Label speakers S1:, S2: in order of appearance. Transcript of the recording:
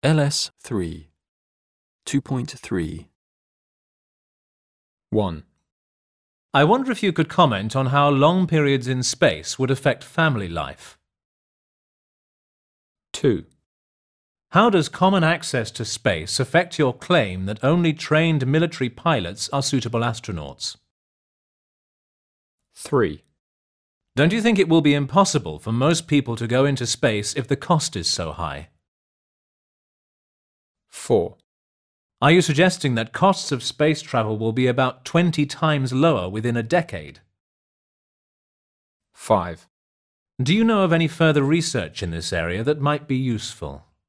S1: LS3 2.3 1.
S2: I wonder if you could comment on how long periods in space would affect family life.
S1: 2.
S2: How does common access to space affect your claim that only trained military pilots are suitable astronauts?
S1: 3.
S2: Don't you think it will be impossible for most people to go into space if the cost is so high?
S1: 4.
S2: Are you suggesting that costs of space travel will be about 20 times lower within a decade?
S1: 5.
S2: Do you know of any further research in this area that might be useful?